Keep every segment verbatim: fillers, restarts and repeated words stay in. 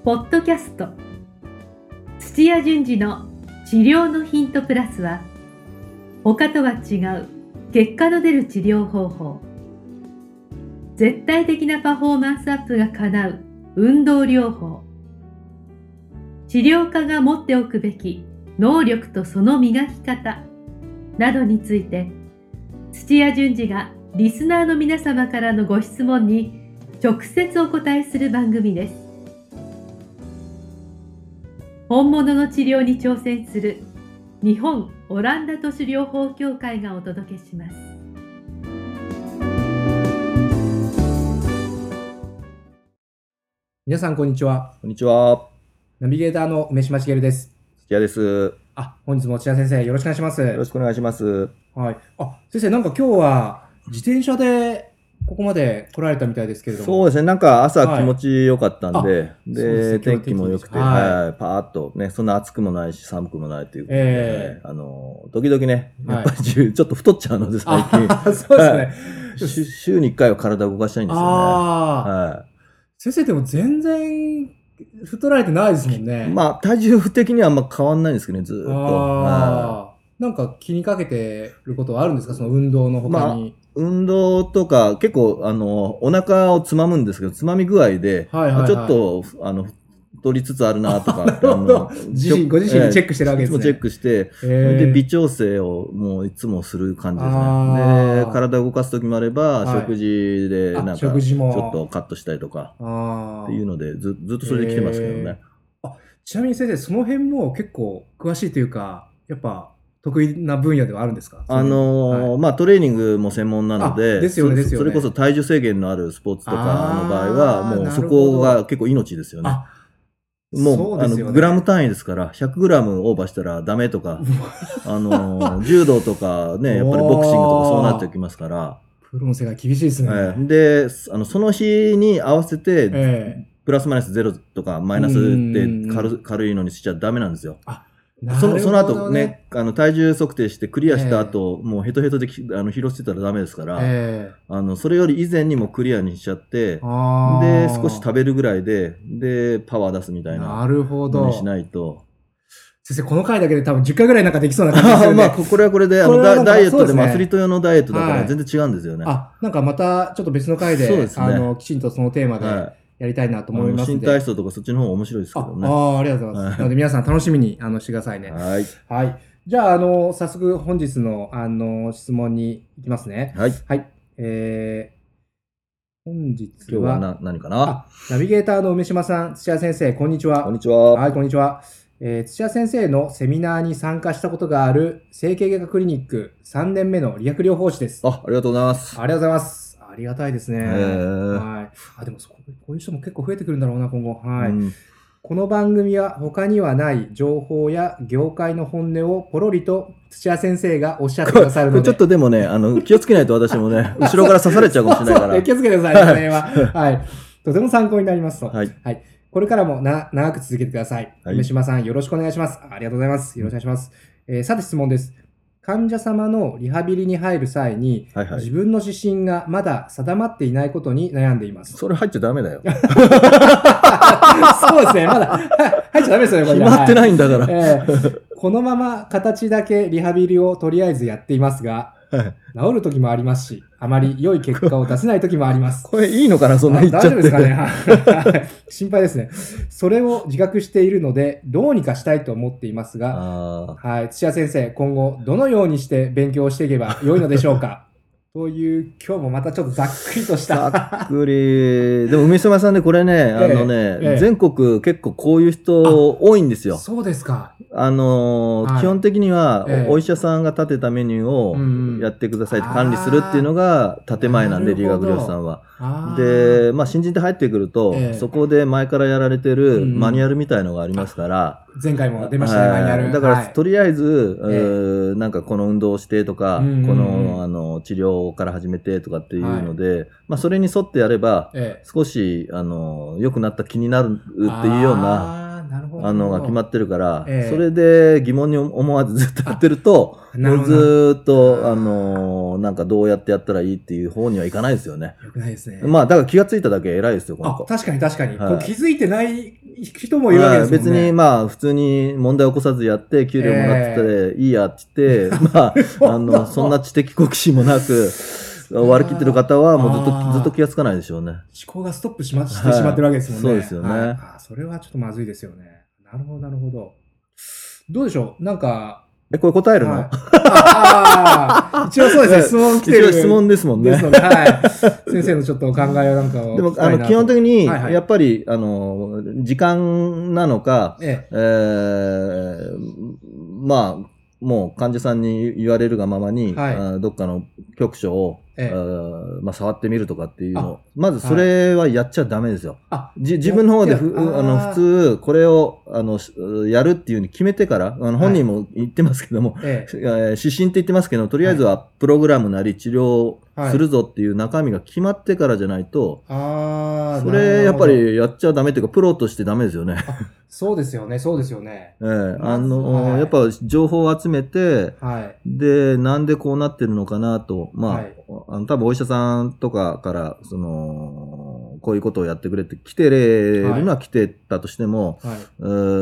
ポッドキャスト土屋順次の治療のヒントプラスは、他とは違う結果の出る治療方法、絶対的なパフォーマンスアップが叶う運動療法、治療家が持っておくべき能力とその磨き方などについて、土屋順次がリスナーの皆様からのご質問に直接お答えする番組です。本物の治療に挑戦する日本オランダ都市療法協会がお届けします。 皆さんこんにちは。 こんにちは。 ナビゲーターの梅島茂です。 土屋です。 あ、本日も土屋先生よろしくお願いします。 よろしくお願いします。 はい。あ、先生なんか今日は自転車でここまで来られたみたいですけれども。 そうですね。なんか朝気持ちよかったんで、はい、で、 で天気も良くて、はいはい、パーッとね、そんな暑くもないし寒くもないということで、えー、あの時々ね、やっぱり、はい、ちょっと太っちゃうので最近。 そうですね。 週、週にいっかいは体を動かしたいんですよね。あはい。先生でも全然太られてないですもんね。 まあ体重的にはあんま変わんないんですけどね、ずーっと。 あなんか気にかけてることはあるんですか、その運動の他に。まあ運動とか結構あのお腹をつまむんですけど、つまみ具合で、はいはいはい、ちょっとあの太りつつあるなとか、 なるほど、自身ご自身でチェックしてるわけですね。 いつもチェックして、えー、で微調整をもういつもする感じですね。で体を動かす時もあれば、はい、食事でなんかちょっとカットしたりとかっていうので ず, ずっとそれで来てますけどね。 えー、あちなみに先生その辺も結構詳しいというか、やっぱ得意な分野ではあるんですか？ あのーはい、まあトレーニングも専門なので、 ですよねですよね。 それこそ体重制限のあるスポーツとかの場合はもうそこが結構命ですよね。もう、あのグラム単位ですから、ひゃくグラムオーバーしたらダメとか、あのー、柔道とかね、やっぱりボクシングとかそうなってきますから。 プロの世界厳しいですね。 はい、で、あのその日に合わせて、えー、プラスマイナスゼロとかマイナスって軽、軽いのにしちゃダメなんですよ。あその、その後ね、あの、体重測定してクリアした後、えー、もうヘトヘトであの疲労してたらダメですから、えー、あの、それより以前にもクリアにしちゃって、で、少し食べるぐらいで、で、パワー出すみたいな。 なるほど。 にしないと。 先生、この回だけで多分じゅっかいぐらいなんかできそうな感じですよね。 まあ、これはこれで、あの、ダイエットでもアスリート用のダイエットだから全然違うんですよね。はい、 あ、なんかまたちょっと別の回で、そうですね、あの、きちんとそのテーマで、はいやりたいなと思いますので。 新体操とかそっちの方が面白いですけどね。 ああ、ありがとうございます。はい、なので皆さん楽しみにあのしてくださいね。 はい。 はい。じゃあ、あの、早速本日のあの質問に行きますね。 はい。 はい。えー、本日は。 今日はな何かなあ、 ナビゲーターの梅島さん、土屋先生、こんにちは。 こんにちは。 はい、こんにちは。えー、土屋先生のセミナーに参加したことがある整形外科クリニックさんねんめの理学療法士です。 あ、ありがとうございます。 ありがとうございます。ありがたいですね。はい。あ、でもこういう人も結構増えてくるんだろうな、今後。はい。うん、この番組は他にはない情報や業界の本音をポロリと土屋先生がおっしゃってくださるので。 ちょっとでもね、あの、気をつけないと私もね、後ろから刺されちゃうかもしれないから。 そうそう気をつけてください、これは。はい。とても参考になりますと。 はい。 はい。これからもな長く続けてください。はい、梅島さん、よろしくお願いします。ありがとうございます。よろしくお願いします。えー、さて質問です。患者様のリハビリに入る際に、はいはい、自分の指針がまだ定まっていないことに悩んでいます。 それ入っちゃダメだよ。 そうですね。まだ入っちゃダメですよね。これ決まってないんだから、はいえー。このまま形だけリハビリをとりあえずやっていますが、はい、治る時もありますし、あまり良い結果を出せない時もあります。 これいいのかな、そんな言っちゃって。 大丈夫ですかね。心配ですね。それを自覚しているので、どうにかしたいと思っていますが、はい、土屋先生、今後どのようにして勉強していけば良いのでしょうか。という、今日もまたちょっとざっくりとした。 ざっくり。でも、梅島さんね、これね、あのね、ええ、全国結構こういう人多いんですよ。 そうですか。 あのーはい、基本的には、お医者さんが立てたメニューをやってくださいって管理するっていうのが建前なんで、理学療師さんは。で、まあ、新人で入ってくると、ええ、そこで前からやられてるマニュアルみたいのがありますから。 前回も出ましたね、マニュアル。 だから、はい、とりあえず、ええ、なんかこの運動をしてとか、うんうんうん、この、あの、治療から始めてとかっていうので、はい、まあ、それに沿ってやれば、ええ、少し、あの、良くなった気になるっていうような、あのが決まってるから、ええ、それで疑問に思わずずっとやってると、もうずっと、あのー、なんかどうやってやったらいいっていう方にはいかないですよね。 よくないですね。 まあ、だから気がついただけ偉いですよ、この子。 あ、確かに確かに。はい、こう気づいてない行く人もいるわけですもんね。 別にまあ普通に問題を起こさずやって給料もらってていいやって言って、えー、まあ、あの、そんな知的好奇心もなく、割り切ってる方はもうずっと、ずっと気がつかないでしょうね。思考がストップしましてしまってるわけですもんね。 はい、そうですよね、はい。 あ、それはちょっとまずいですよね。なるほど、なるほど。どうでしょうなんか、 え、これ答えるの、はい、 ああ、一応そうですね、質問来てる。 一応質問ですもんね。 ですので、はい。先生のちょっと考えなんかを。 でも、あの、基本的に、やっぱり、はいはい、あの、時間なのか、えええー、まあ、もう患者さんに言われるがままに、はい、あどっかの局所を、ええあまあ、触ってみるとかっていうの。まずそれはやっちゃダメですよ。はい、じ自分の方でふあの普通これをあのやるっていうふうに決めてから、あの本人も言ってますけども、はい、ええ、指針って言ってますけど、とりあえずはプログラムなり治療するぞっていう中身が決まってからじゃないと、はい、それやっぱりやっちゃダメっていうか、プロとしてダメですよね。 そうですよね、そうですよね。 ええ、あの、はい、やっぱ情報を集めて、はい、で、なんでこうなってるのかなと、まあ、はい、あの多分お医者さんとかから、その、こういうことをやってくれって来てれるのは来てたとしても、はい、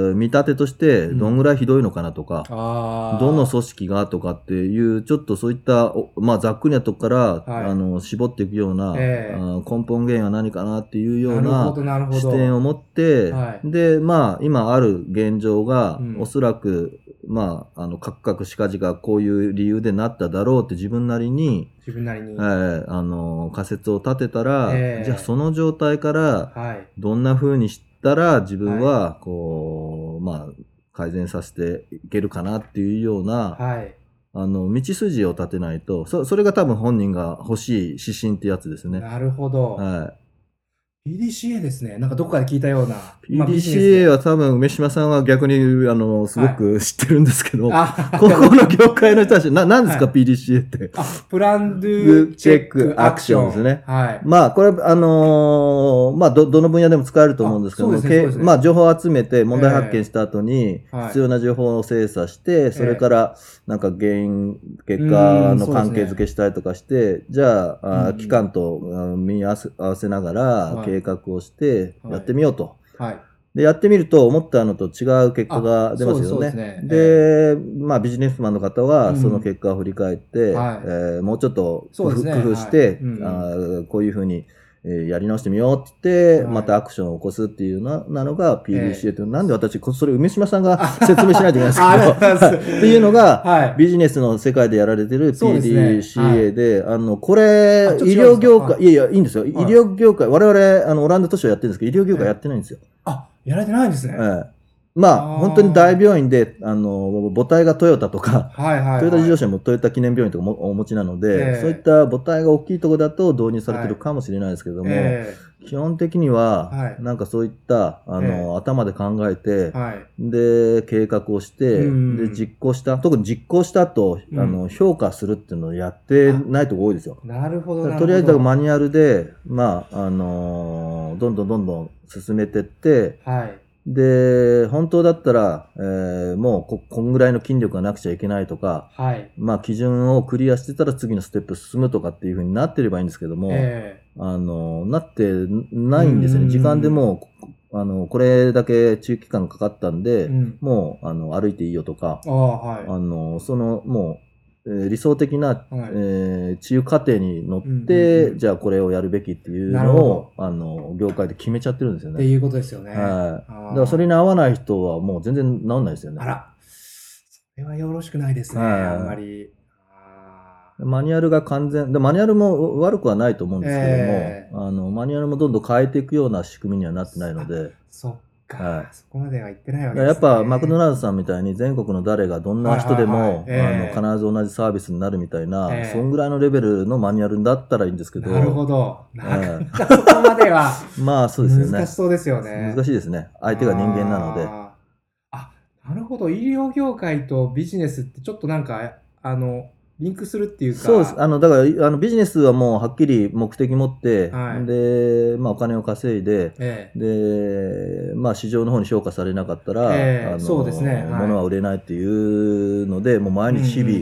見立てとしてどんぐらいひどいのかなとか、うん、どの組織がとかっていう、ちょっとそういった、まあざっくりなとこから、はい、あの絞っていくような、えー、根本原因は何かなっていうような視点を持って、はい、で、まあ今ある現状が、うん、おそらく、まあ、あの、カクカクしかじがこういう理由でなっただろうって自分なりに、 自分なりに、 えー、あの、仮説を立てたら、えー、じゃあその状態から、どんな風にしたら自分は、こう、はい、まあ、改善させていけるかなっていうような、はい、あの、道筋を立てないと、そ、それが多分本人が欲しい指針ってやつですね。 なるほど。はい。ピーディーシーエー ですね。なんかどっかで聞いたような。 ピーディーシーエー は多分、梅島さんは逆に、あの、すごく知ってるんですけど、はい、ここの業界の人たち、な、何ですか、はい、ピーディーシーエー って。 あ、プランドゥチェックアクションですね。 はい。まあ、これ、あのー、まあ、ど、どの分野でも使えると思うんですけども、ねね、まあ、情報を集めて問題発見した後に、必要な情報を精査して、えー、それから、なんか原因、結果の関係付けしたりとかして、じゃあ、あ機関と見合わせながら、計画をして、やってみようと。はい。で、やってみると、思ったのと違う結果が出ますよね。で, ねで、まあ、ビジネスマンの方は、その結果を振り返って、うんはいえー、もうちょっと工夫、ね、工夫して、はいうん、あこういうふうに、えー、やり直してみようって言って、はい、またアクションを起こすっていうななのが ピーディーシーエー って、えー、なんで私、それ梅島さんが説明しないといけないんですけど、っていうのが、はい、ビジネスの世界でやられてる ピーディーシーエー で、で、ねはい、あの、これ、医療業界、いやいや、いいんですよ。はい、医療業界、我々、あの、オランダ都市はやってるんですけど、医療業界やってないんですよ。 えー、あ、やられてないんですね。えーまあ、本当に大病院で、あの、母体がトヨタとか、はいはいはい、トヨタ自動車もトヨタ記念病院とかもお持ちなので、えー、そういった母体が大きいところだと導入されてるかもしれないですけども、はいえー、基本的には、はい、なんかそういった、あの、えー、頭で考えて、はい、で、計画をして、で、実行した、特に実行した後、うん、あの、評価するっていうのをやってないとこ多いですよ。 なるほど、なるほど。 とりあえずマニュアルで、まあ、あの、どんどんどんどん進めてって、はいで、本当だったら、えー、もうこ、こんぐらいの筋力がなくちゃいけないとか、はい、まあ、基準をクリアしてたら次のステップ進むとかっていう風になってればいいんですけども、えー、あの、なってないんですよね。時間でもう、あの、これだけ中期間かかったんで、うん、もう、あの、歩いていいよとか、あ、はい、あの、その、もう、えー、理想的な、はいえー、治癒過程に乗って、うんうんうん、じゃあこれをやるべきっていうのを、あの、業界で決めちゃってるんですよね。 っていうことですよね。はい。 だからそれに合わない人はもう全然治んないですよね。 あら。それはよろしくないですね、あんまり。 マニュアルが完全、でマニュアルも悪くはないと思うんですけども、えー、あの、マニュアルもどんどん変えていくような仕組みにはなってないので。 そっか、はい、そこまでは言ってないわけですね。 やっぱマクドナルドさんみたいに全国の誰がどんな人でも、必ず同じサービスになるみたいな、えー、そんぐらいのレベルのマニュアルだったらいいんですけど。 なるほど。なかなかそこまでは。 まあそうですよね。 難しそうですよね。 難しいですね。相手が人間なので。 あ、あ、なるほど。医療業界とビジネスってちょっとなんか、あの、リンクするっていうか。 そうです。あの、だから、あの、ビジネスはもうはっきり目的持って、はい、で、まあお金を稼いで、ええ、で、まあ市場の方に評価されなかったら、ええ、あの、そうですね。はい、物は売れないっていうので、もう毎日日々、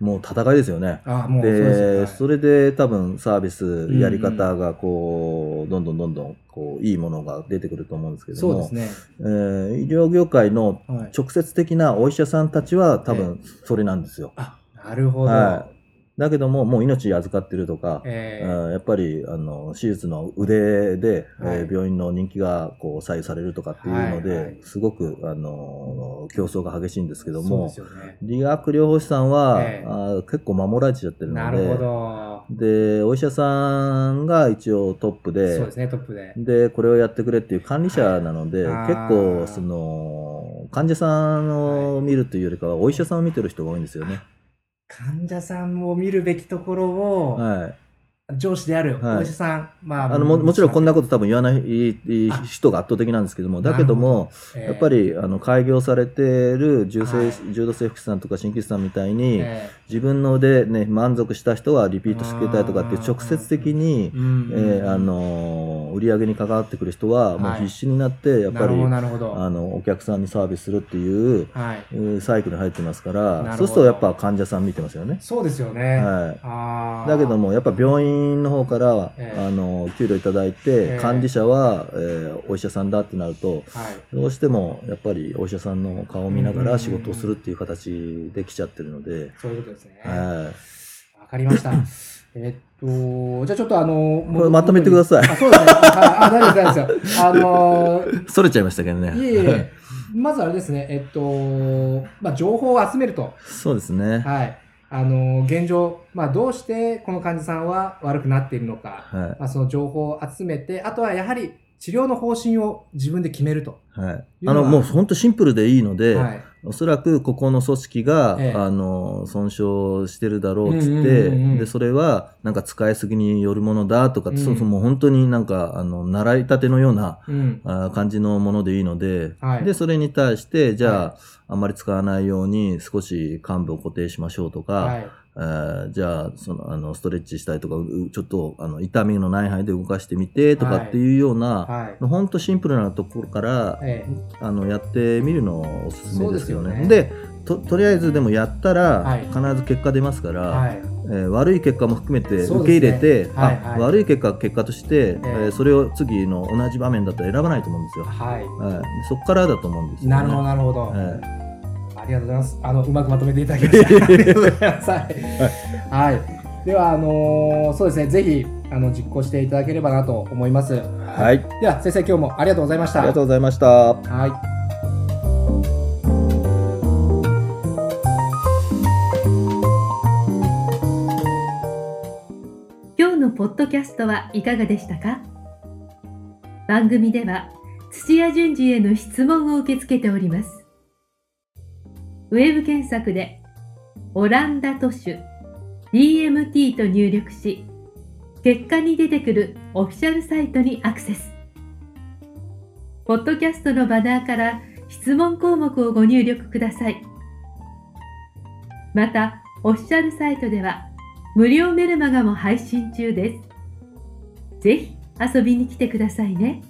もう戦いですよね。 あもうで、 そうですね、 それで多分サービスやり方がこう、どんどんどんどんこういいものが出てくると思うんですけども、 そうですね。 えー、医療業界の直接的なお医者さんたちは多分それなんですよ。 えー、あ、なるほど。 はい、だけども、もう命預かってるとか、 えー、 やっぱりあの手術の腕で、はい、えー、病院の人気がこう左右されるとかっていうので、はいはい、すごくあの競争が激しいんですけども、そうですよね、理学療法士さんは、えー、あ結構守られちゃってるので、 なるほど。 で、お医者さんが一応トップで、 そうですね、トップで。 で、これをやってくれっていう管理者なので、はい、結構その患者さんを見るというよりかは、お医者さんを見てる人が多いんですよね。 患者さんを見るべきところを、はい、上司であるお医者さん、はい、まあ、 あの も, もちろんこんなこと多分言わない人が圧倒的なんですけども、だけども、えー、やっぱりあの開業されている重度整復師さんとか鍼灸師さんみたいに、えー、自分ので、ね、満足した人はリピートしてくれたりとかって直接的に、えー、あの売り上げに関わってくる人はもう必死になってやっぱり、はい、あのお客さんにサービスするっていう、はい、サイクルに入ってますから、そうするとやっぱ患者さん見てますよね。 そうですよね。 はい、あだけどもやっぱ病院の方からえー、あの給料いただいて、えー、管理者は、えー、お医者さんだってなると、はい、どうしてもやっぱりお医者さんの顔を見ながら仕事をするっていう形で来ちゃってるので、 そういうことですね。 はい、 わかりました。えっと、じゃあちょっとあの、 これまとめてください。 あ、そうですね。あ、大丈夫です、大丈夫ですよ。あのー、それちゃいましたけどね。 いえいえ。まずあれですね、えっと、まあ、情報を集めると。 そうですね。 はい。あの、現状、まあ、どうしてこの患者さんは悪くなっているのか、はい、まあ、その情報を集めて、あとはやはり治療の方針を自分で決めると。 はい。あの、もう本当シンプルでいいので、はい、おそらくここの組織が、ええ、あの、損傷してるだろうっつって、で、それはなんか使いすぎによるものだとか、うん、そうそう、もう本当になんか、あの、習いたてのような、うん、あ感じのものでいいので、はい、で、それに対して、じゃあ、はい、あんまり使わないように少し患部を固定しましょうとか、はい、えー、じゃあ、その、あの、ストレッチしたりとか、ちょっと、あの、痛みのない範囲で動かしてみてとかっていうような、はいはい、ほんとシンプルなところから、ええ、あの、やってみるのをおすすめですよね。そうですよね。で、と、とりあえずでもやったら、はい、必ず結果出ますから、はい、えー、悪い結果も含めて受け入れて、ね、はいはい、あ、悪い結果は結果として、えええー、それを次の同じ場面だったら選ばないと思うんですよ。はい。はい、そこからだと思うんですよね。 なるほど、なるほど。ええありがとうございます。あの、うまくまとめていただきました。ありがとうございます。はい。はい。では、あのー、そうですね、ぜひ、あの、実行していただければなと思います。 はい。 では、先生、今日もありがとうございました。 ありがとうございました。 はい。 今日のポッドキャストはいかがでしたか？番組では、土屋順次への質問を受け付けております。ウェブ検索でオランダ都市 ディーエムティー と入力し、結果に出てくるオフィシャルサイトにアクセス。ポッドキャストのバナーから質問項目をご入力ください。また、オフィシャルサイトでは無料メルマガも配信中です。ぜひ遊びに来てくださいね。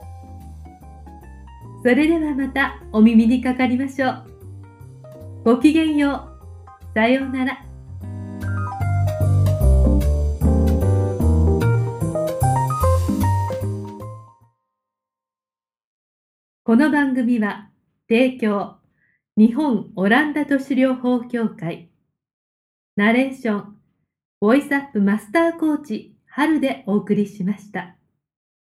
それではまたお耳にかかりましょう。ごきげんよう。さようなら。この番組は提供日本オランダ都市療法協会ナレーションボイスアップマスターコーチ春でお送りしました。